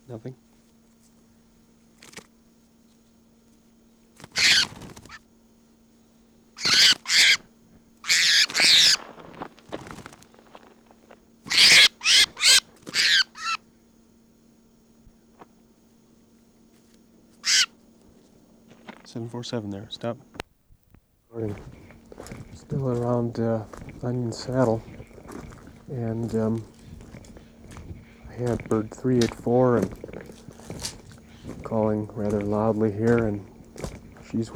Nothing? 747 there. Stop. Morning. Still around Onion Saddle. And I had bird 384 and calling rather loudly here, and